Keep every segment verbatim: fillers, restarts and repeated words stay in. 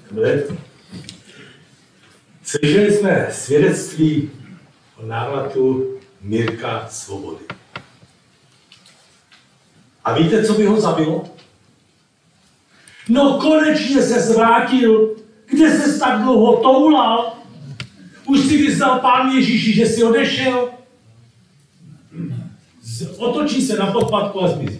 Dobře. Slyšeli jsme svědectví o návratu Mirka Svobody. A víte, co by ho zabilo? No konečně se zvrátil, kde ses tak dlouho toulal? Už si vyznal Pán Ježíši, že si odešel? Otočí se na podpatku a zmizí.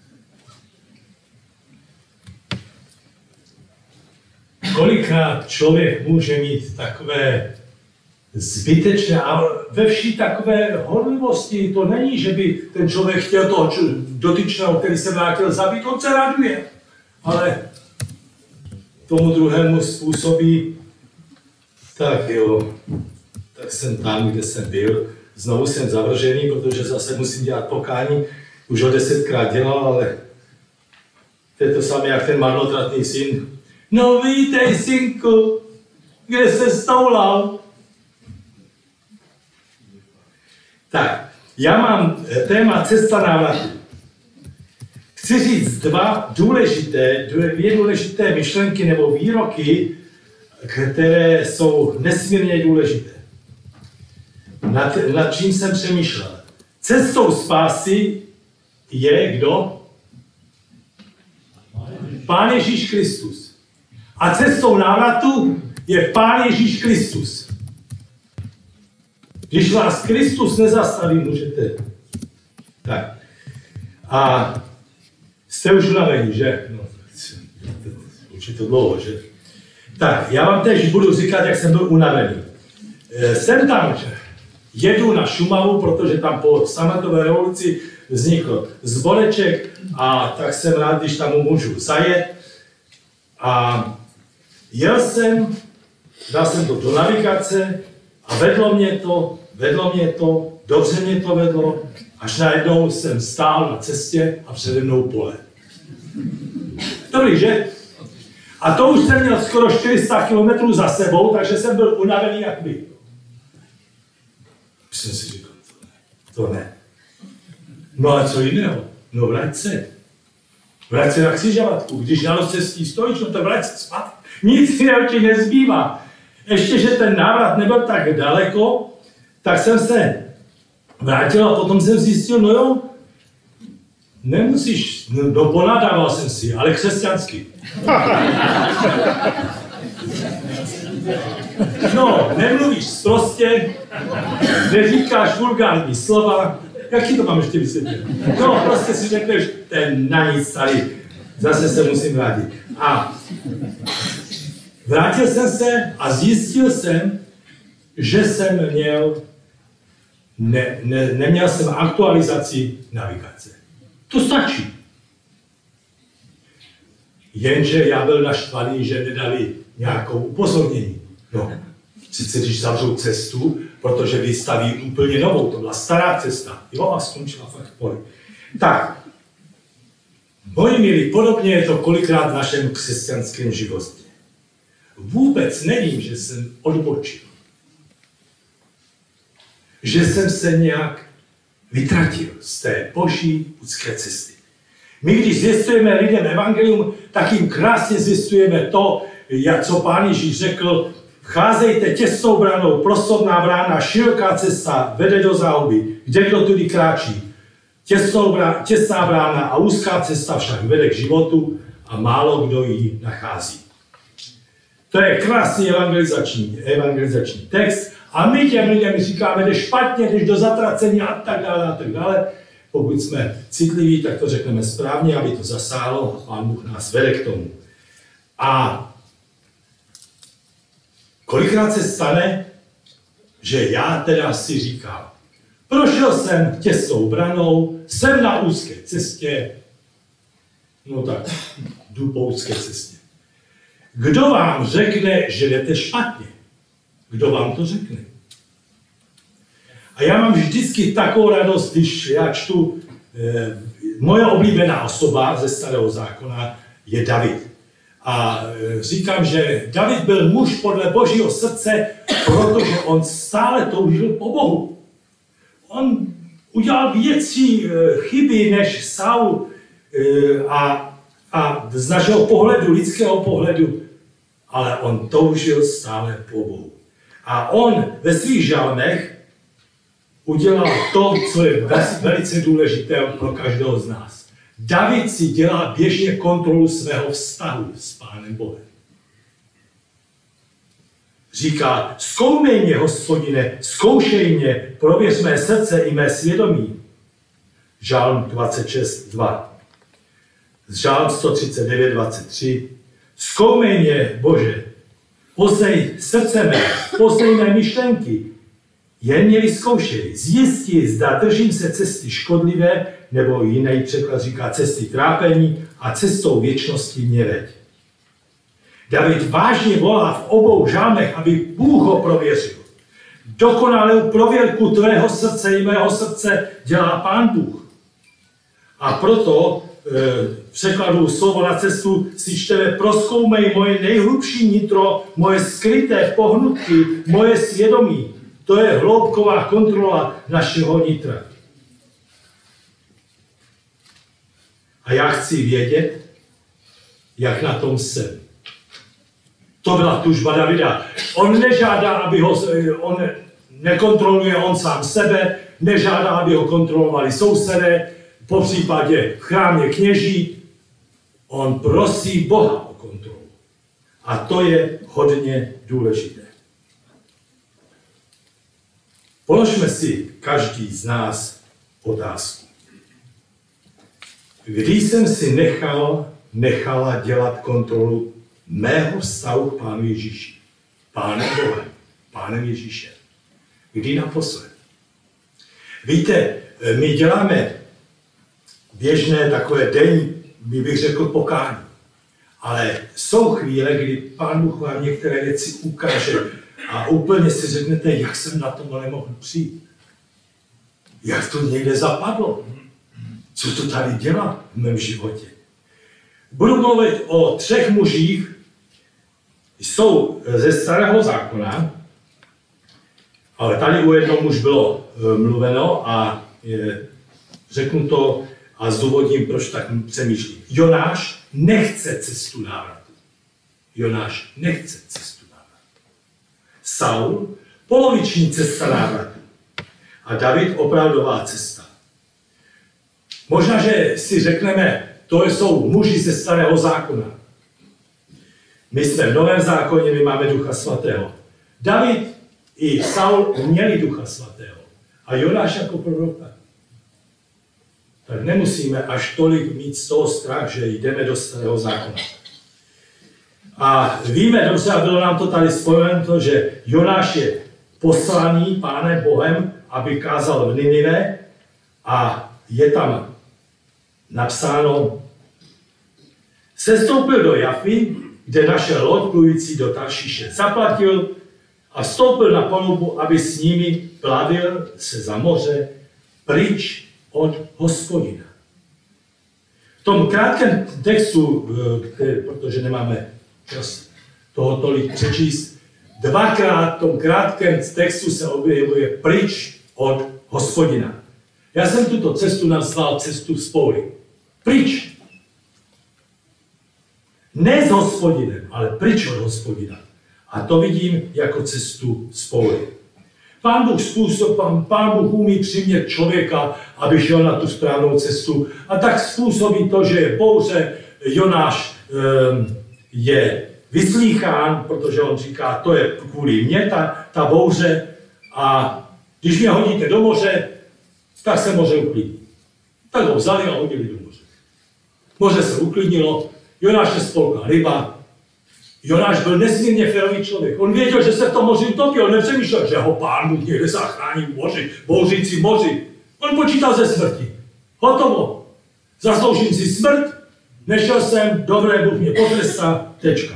Kolikrát člověk může mít takové zbytečné a ve vší takové horlivosti, to není, že by ten člověk chtěl toho dotyčného, který se vrátil, zabít, on se raduje. Ale tomu druhému způsobí, tak jo, tak jsem tam, kde jsem byl. Znovu jsem zavržený, protože zase musím dělat pokání. Už ho desetkrát dělal, ale to je to samé, jak ten marnotratný syn. No vítej, synku, kde se stoulal? Tak, já mám téma cesta návratu. Chci říct dva důležité, dvě důležité myšlenky nebo výroky, které jsou nesmírně důležité. Nad, nad čím jsem přemýšlel. Cestou spásy je kdo? Pán Ježíš Kristus. A cestou návratu je Pán Ježíš Kristus. Když vás Kristus nezastaví, můžete. Tak. A jste už unavení, že? No, určitě to dlouho, že? Tak, já vám teď budu říkat, jak jsem byl unavený. Jsem tam, že? Jedu na Šumavu, protože tam po sametové revoluci vznikl sboreček a tak jsem rád, když tam můžu zajet. A jel jsem, dal jsem to do navigace a vedlo mě to, vedlo mě to, dobře mě to vedlo, až najednou jsem stál na cestě a přede mnou pole. Dobrý, že? A to už jsem měl skoro čtyři sta kilometrů za sebou, takže jsem byl unavený jak vy. Jsem si říkal, to ne, to ne. No a co jiného? No vrať se. Vrať se na křižovatku. Když na rozcestí stojíš, no to vrať se zpátky. Nic jiného ti nezbývá. Ještě, že ten návrat nebyl tak daleko, tak jsem se vrátil a potom jsem zjistil, no jo, nemusíš, no, no ponadával jsem si, ale křesťansky. No, nemluvíš prostě, neříkáš vulgární slova, jaký to mám ještě vysvětlit? No, prostě si řekneš, ten na nic tady, zase se musím vrátit. A vrátil jsem se a zjistil jsem, že jsem měl, ne, ne, neměl jsem aktualizaci navigace. To stačí. Jenže já byl naštvaný, že nedali nějakou upozornění. No, sice když zavřou cestu, protože vystaví úplně novou, to byla stará cesta. Jo, a skončila fakt v poli. Tak, moji milí, podobně je to kolikrát v našem křesťanském životě. Vůbec nevím, že jsem odbočil. Že jsem se nějak vytratil z té boží udské cesty. My, když zvěstujeme lidem evangelium, tak jim krásně zvěstujeme to, jak co Pán Ježíš řekl, vcházejte těsnou branou, prostorná brána, široká cesta vede do záhuby, kde kdo tudy kráčí. Těsnou brá, těsná brána a úzká cesta však vede k životu a málo kdo ji nachází. To je krásný evangelizační, evangelizační text a my těm lidem říkáme, jde špatně, jdeš do zatracení a tak dále a tak dále. Pokud jsme citliví, tak to řekneme správně, aby to zasáhlo a Pán Bůh nás vede k tomu. A kolikrát se stane, že já teda si říkám, prošel jsem těsnou branou, jsem na úzké cestě, no tak, jdu po úzké cestě. Kdo vám řekne, že jdete špatně? Kdo vám to řekne? A já mám vždycky takovou radost, když já čtu, eh, moje oblíbená osoba ze Starého zákona je David. A eh, říkám, že David byl muž podle Božího srdce, protože on stále toužil po Bohu. On udělal větší eh, chyby než Saul eh, a, a z našeho pohledu, lidského pohledu, ale on toužil stále po Bohu. A on ve svých žalmech udělal to, co je velice důležité pro každého z nás. David si dělá běžně kontrolu svého vztahu s Pánem Bohem. Říká, zkoumej mě, Hospodine, zkoušej mě, prověř mé srdce i mé svědomí. Žálm dvacet šest dva. Žálm sto třicet devět dvacet tři. Zkoumej mě, Bože, poznej srdce mé, poznej mé myšlenky, jen mě vyzkoušej, zjistí, zda držím se cesty škodlivé, nebo jiný překlad říká cesty trápení a cestou věčnosti mě veď. David vážně volá v obou žálmech, aby Bůh ho prověřil. Dokonalou prověrku tvého srdce i mého srdce dělá Pán Bůh. A proto v překladu slovo na cestu si čteme, prozkoumej moje nejhlubší nitro, moje skryté pohnutky, moje svědomí. To je hloubková kontrola našeho nitra. A já chci vědět, jak na tom jsem. To byla tužba Davida. On nežádá, aby ho, on nekontroluje on sám sebe, nežádá, aby ho kontrolovali sousedé, po případě v chrámě kněží. On prosí Boha o kontrolu. A to je hodně důležité. Položme si každý z nás otázku. Kdy jsem si nechal, nechala dělat kontrolu mého vztahu k Pánu Ježíši, Pánem Bohem, Pánem Ježíšem? Kdy naposled? Víte, my děláme běžné takové denní, bych řekl, pokání. Ale jsou chvíle, kdy Pán Bůh vám některé věci ukáže a úplně si řeknete, jak jsem na to nemohl přijít. Jak to někde zapadlo. Co to tady dělá v mém životě. Budu mluvit o třech mužích, jsou ze Starého zákona, ale tady u jednoho muž bylo mluveno a je, řeknu to a zdůvodním, proč tak přemýšlím. Jonáš nechce cestu návratu. Jonáš nechce cestu návratu. Saul, poloviční cesta návratu. A David, opravdová cesta. Možná, že si řekneme, to jsou muži ze Starého zákona. My jsme v Novém zákoně, my máme Ducha Svatého. David i Saul měli Ducha Svatého. A Jonáš jako proroka. Tak nemusíme až tolik mít z toho strach, že jdeme do Starého zákona. A víme dobře, a bylo nám to tady spomenuto, že Jonáš je poslaný Pánem Bohem, aby kázal v Ninive, a je tam napsáno, sestoupil do Jafy, kde našel loď plující do Taršíše. Zaplatil a vstoupil na palubu, aby s nimi plavil se za moře pryč od Hospodina. V tom krátkém textu, protože nemáme čas toho tolik přečíst, dvakrát v tom krátkém textu se objevuje pryč od Hospodina. Já jsem tuto cestu nazval cestu spory. Pryč. Ne s Hospodinem, ale pryč od Hospodina. A to vidím jako cestu spory. Pán Bůh způsob, pán, pán Bůh umí přimět člověka, aby šel na tu správnou cestu. A tak způsobí to, že je bouře, Jonáš um, je vyslýchán, protože on říká, to je kvůli mně ta, ta bouře. A když mě hodíte do moře, tak se moře uklidní. Tak ho vzali a hodili do moře. Moře se uklidnilo, Jonáš je spolkla ryba. Jonáš byl nesmírně férový člověk. On věděl, že se v tom moři utopil. On nepřemýšlel, že ho Pán Bůh někde zachrání v moři, bouřící moři. On počítal ze smrti. Hotovo. Zasloužím si smrt, nešel jsem, dobré, Bůh mě potrestá, tečka.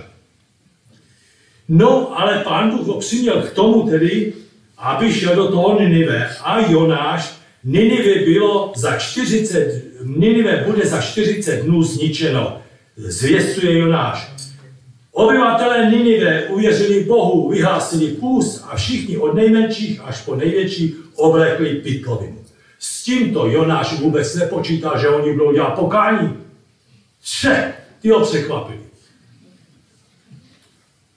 No, ale Pán Bůh ho přiměl k tomu tedy, aby šel do toho Ninive. A Jonáš, Ninive bylo za čtyřicet, Ninive bude za čtyřicet dnů zničeno. Zvěstuje Jonáš. Obyvatelé Ninive uvěřili Bohu, vyhlásili půst a všichni od nejmenších až po největší oblekli pytlovinu. S tímto Jonáš vůbec nepočítal, že oni budou dělat pokání. Vše, ty ho překvapili.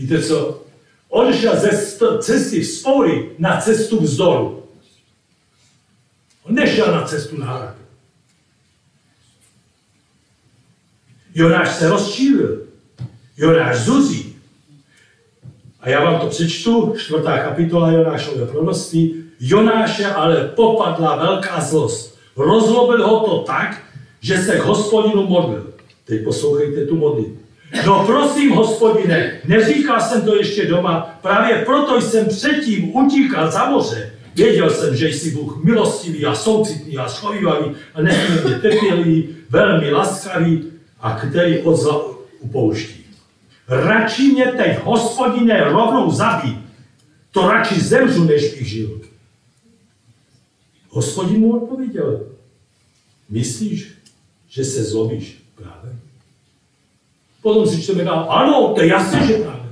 Víte co? Odešel ze cesty vzpory na cestu vzdoru. On nešel na cestu návratu. Jonáš se rozčílil. Jonáš zuzí. A já vám to přečtu, čtvrtá kapitola Jonášového proroctví. Jonáše ale popadla velká zlost. Rozlobil ho to tak, že se k Hospodinu modlil. Teď poslouchejte tu modlitbu. No prosím, Hospodine, neříkal jsem to ještě doma, právě proto jsem předtím utíkal za moře. Věděl jsem, že jsi Bůh milostivý a soucitný a schovívavý a nesmírně trpělivý, velmi laskavý a který od zla upouští. Radši mě teď, Hospodine, rovnou zabij. To radši zemřu, než bych žil. Hospodin mu odpověděl. Myslíš, že se zlobíš právě? Potom si čteme dál, ano, to je jasné, že právě.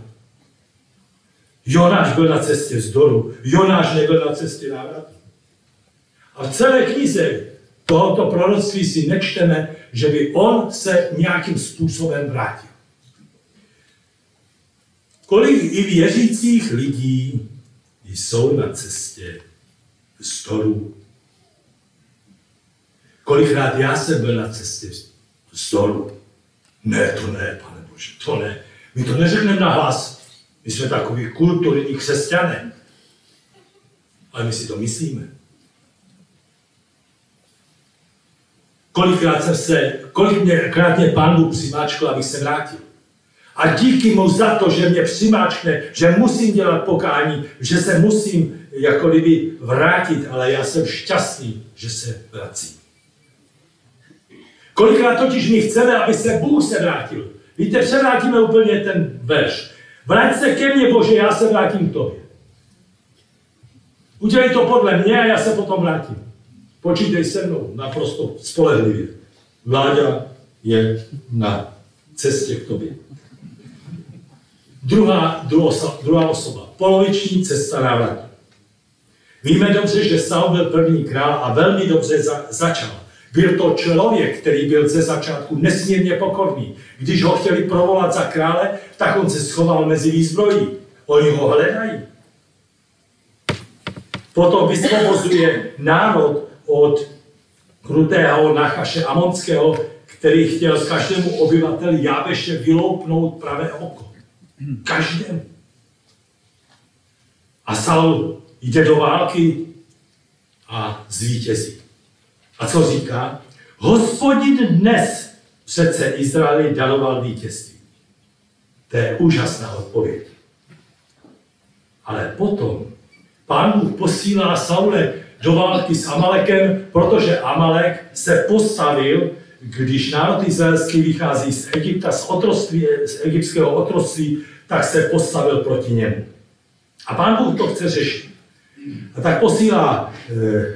Jonáš byl na cestě vzdoru, Jonáš nebyl na cestě návratu. A v celé knize tohoto proroctví si nečteme, že by on se nějakým způsobem vrátil. Kolik i věřících lidí jsou na cestě vzdoru. Kolikrát já jsem byl na cestě vzdoru. Ne, to ne, Pane Bože, to ne. My to neřekneme na hlas. My jsme takový kulturní křesťané. Ale my si to myslíme. Kolikrát jsem se, kolikrát mě Pán Bůh přimáčkl, abych se vrátil. A díky mu za to, že mě přimáčkne, že musím dělat pokání, že se musím jako kdyby vrátit, ale já jsem šťastný, že se vracím. Kolikrát totiž my chceme, aby se Bůh se vrátil. Víte, převrátíme úplně ten verš. Vrať se ke mně, Bože, já se vrátím k tobě. Udělej to podle mě a já se potom vrátím. Počítej se mnou, naprosto spolehlivě. Vláďa je na cestě k tobě. Druhá, druhá osoba. Poloviční cesta návratu. Víme dobře, že Saul byl první král a velmi dobře za, začal. Byl to člověk, který byl ze začátku nesmírně pokorný. Když ho chtěli provolat za krále, tak on se schoval mezi výzbrojí. Oni ho hledají. Potom vysvobozuje národ od krutého Nachaše Amonského, který chtěl každému obyvateli Jábeše vyloupnout pravé oko. Každému. A Saul jde do války a zvítězí. A co říká? Hospodin dnes přece Izraeli daroval vítězství. To je úžasná odpověď. Ale potom Pán Bůh posílá Saule do války s Amalekem, protože Amalek se postavil, když národ izraelský vychází z Egypta, z, otroství, z egyptského otroctví, tak se postavil proti němu. A Pán Bůh to chce řešit. A tak posílá eh,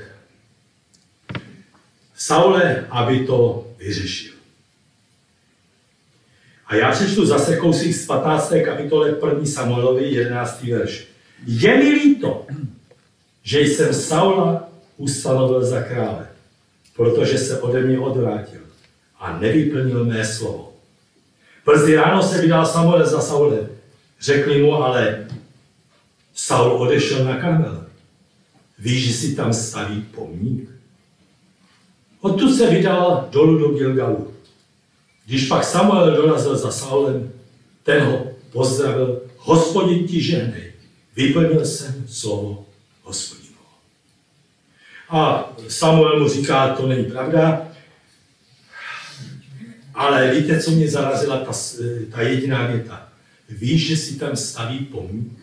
Saule, aby to vyřešil. A já přečtu zase kousek z patnácté kapitole první Samuelovi, jedenáctý verš. Je mi líto, že jsem Saula ustanovil za krále, protože se ode mě odvrátil a nevyplnil mé slovo. Brzy ráno se vydal Samuel za Saulem. Řekli mu, ale Saul odešel na Karmel. Víš, že si tam staví pomník? Odtud se vydal dolů do Gilgalu. Když pak Samuel dorazil za Saulem, ten ho pozdravil, Hospodin ti žehnej, vyplnil jsem slovo Hospodinovo. A Samuel mu říká, to není pravda, ale víte, co mě zarazila ta, ta jediná věta? Víš, že si tam staví pomník?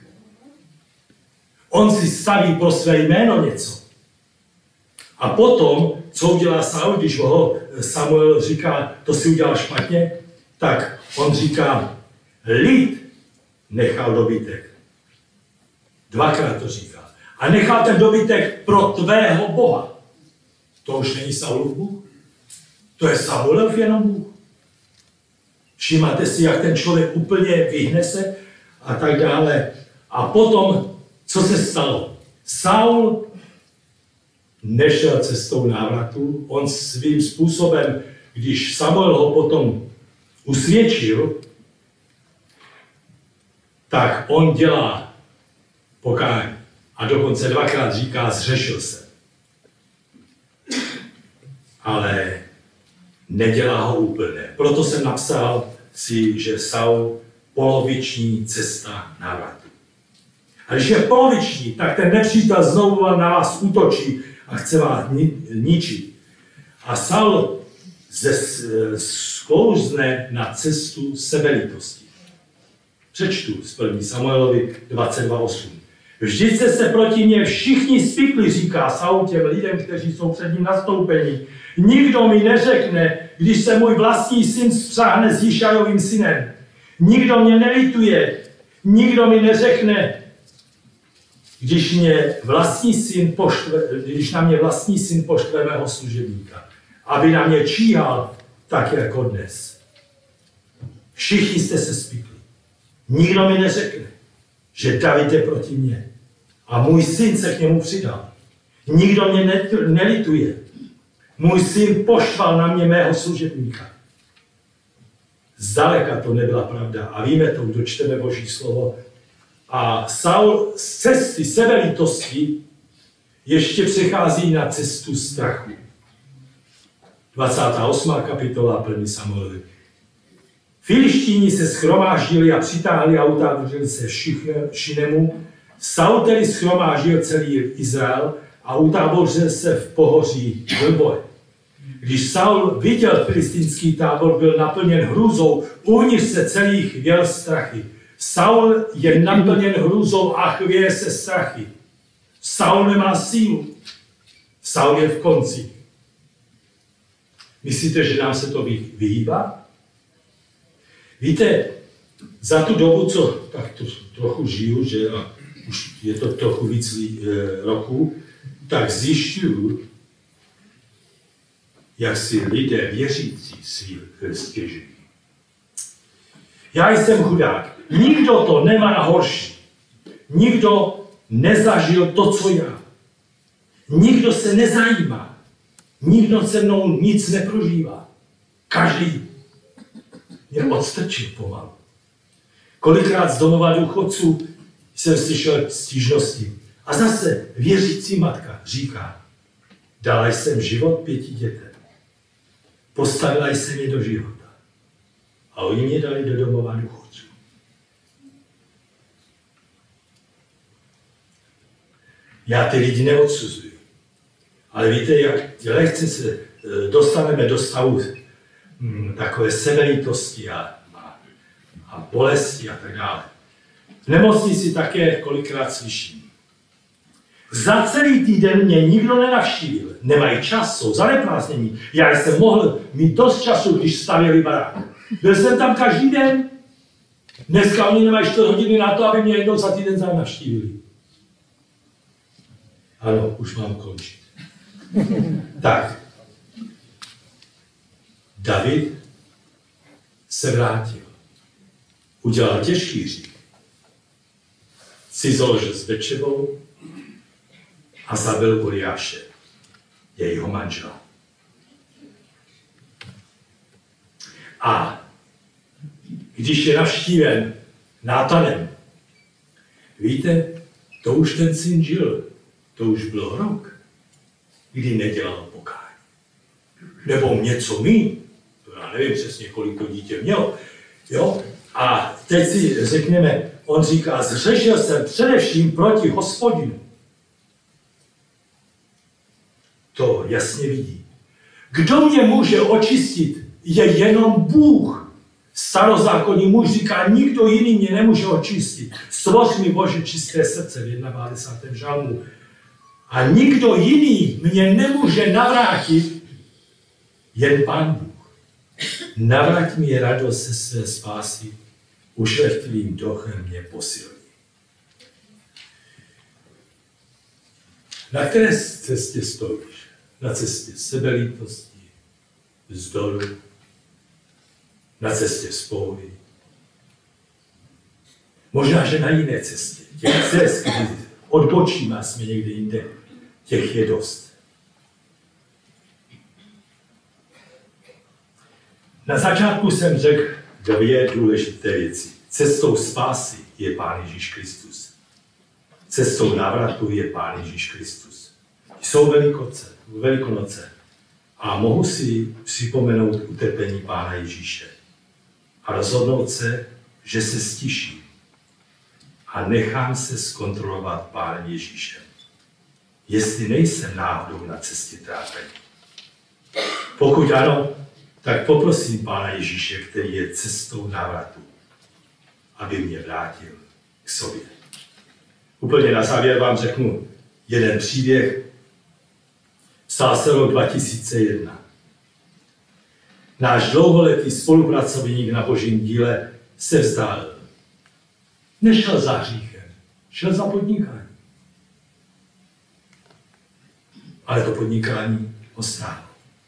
On si staví pro své jméno něco. A potom, co udělá Saul, když ho Samuel říká, to si udělal špatně, tak on říká, lid nechal dobytek. Dvakrát to říká. A nechal ten dobytek pro tvého Boha. To už není Saulův Bůh. To je Samuelův jenom Bůh. Všimáte si, jak ten člověk úplně vyhne se a tak dále. A potom, co se stalo? Saul nešel cestou návratu, on svým způsobem, když Samuel ho potom usvědčil, tak on dělá pokání. A dokonce dvakrát říká, zřešil jsem. Ale nedělá ho úplně. Proto jsem napsal si, že Saul poloviční cesta návratu. A když je poloviční, tak ten nepřítel znovu na vás útočí a chce vás ničit. A Saul sklouzne na cestu sebelitosti. Přečtu z první Samuelovi dvacet dva osm. Vždyť jste se proti mně všichni spikli, říká Saul těm lidem, kteří jsou před ním nastoupeni. Nikdo mi neřekne, když se můj vlastní syn spřáhne s Jíšajovým synem. Nikdo mě nelituje, nikdo mi neřekne, když, mě vlastní syn poštve, když na mě vlastní syn poštve mého služebníka, aby na mě číhal tak jako dnes. Všichni jste se spikli. Nikdo mi neřekne, že David je proti mně a můj syn se k němu přidal. Nikdo mě nelituje. Můj syn poštval na mě mého služebníka. Zdaleka to nebyla pravda a víme to, kdo čteme Boží slovo. A Saul z cesty sebelítosti ještě přechází na cestu strachu. dvacátá osmá kapitola první Samuelovi. Filištíni se shromáždili a přitáhli a utábořili se Šinemu. Saul tedy shromáždil celý Izrael a utábořil se v pohoří Gilboe. Když Saul viděl filistinský tábor, byl naplněn hrůzou, uvnitř se celých věl strachy. Saul je naplněn hrůzou a chvěje se strachy. Saul nemá sílu. Saul je v konci. Myslíte, že nám se to vyhýbá? Víte, za tu dobu, co tak to, trochu žiju, že už je to trochu víc e, roku, tak zjišťuju, jak si lidé věřící si stěžují. Já jsem chudák. Nikdo to nemá horší. Nikdo nezažil to, co já. Nikdo se nezajímá. Nikdo se mnou nic neprožívá. Každý mě odstrčil pomalu. Kolikrát z domova důchodců jsem slyšel stížnosti. A zase věřící matka říká, dala jsem život pěti dětem. Postavila jsem je do života. A oni mě dali do domova důchodců. Já ty lidi neodsuzuji. Ale víte, jak lehce se dostaneme do stavu hm, takové sebelítosti a, a, a bolesti a tak dále. V nemocnici také kolikrát slyším. Za celý týden mě nikdo nenavštívil. Nemají čas, jsou zaneprázdnění. Já jsem mohl mít dost času, když stavěli barák. Byl jsem tam každý den. Dneska oni nemají čtyři hodiny na to, aby mě jednou za týden navštívili. Ano, už mám končit. Tak. David se vrátil. Udělal těžký hřích. Cizoložil s Bečebou a zabil Uriáše, jejího manžela. A když je navštíven Nátanem, víte, to už ten syn žil, to už byl rok, kdy nedělal pokání. Nebo něco míň, to já nevím přesně, kolik to dítě mělo. Jo? A teď si řekneme, on říká, zřešil jsem především proti Hospodinu. To jasně vidí. Kdo mě může očistit, je jenom Bůh. Starozákonní muž říká, nikdo jiný mě nemůže očistit. Stvoř mi, Bože, čisté srdce v devadesátém prvním žalmu. A nikdo jiný mě nemůže navrátit, jen Pán Bůh. Navrať mi radost se své spásy, ušlechtilým duchem mě posilí. Na které cestě stojíš? Na cestě sebelítosti, vzdoru, na cestě spoury. Možná, že na jiné cestě. Těch cest, kdy odbočíme a jsme někde jinde, těch je dost. Na začátku jsem řekl dvě důležité věci. Cestou spásy je Pán Ježíš Kristus. Cestou návratu je Pán Ježíš Kristus. Jsou velikonoce, velikonoce a mohu si připomenout utrpení Pána Ježíše a rozhodnout se, že se stiším a nechám se zkontrolovat Pánem Ježíšem. Jestli nejsem náhodou na cestě trápení. Pokud ano, tak poprosím Pána Ježíše, který je cestou návratu, aby mě vrátil k sobě. Úplně na závěr vám řeknu jeden příběh. Psal se rok dva tisíce jedna. Náš dlouholetý spolupracovník na Božím díle se vzdálil. Nešel za hříchem, šel za podnikání. Ale to podnikání ho stálo.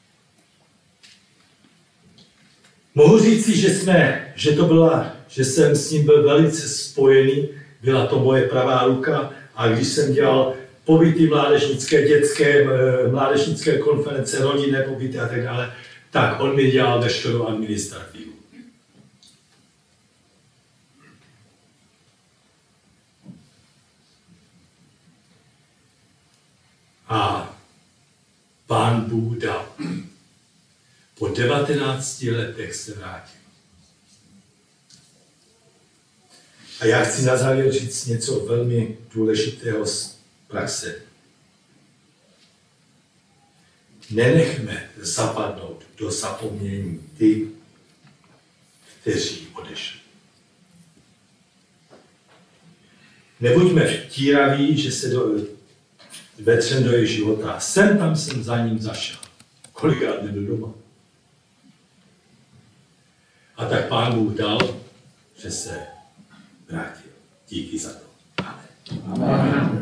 Mohu říci, že jsme, že to byla, že jsem s ním byl velice spojený, byla to moje pravá ruka a když jsem dělal pobyty mládežnické, dětské, mládežnické konference, rodinné pobyty a tak dále, tak on mi dělal veškerou administrativu. A Pán Bůh dal. Po devatenácti letech se vrátil. A já chci na závěr říct něco velmi důležitého z praxe. Nenechme zapadnout do zapomnění ty, kteří odešli. Nebuďme vtíraví, že se do, vetřem do jejich života. Sem tam jsem za ním zašel. Kolikrát nebyl doma. A tak Pán Bůh dal, že se vrátil. Díky za to. Amen. Amen.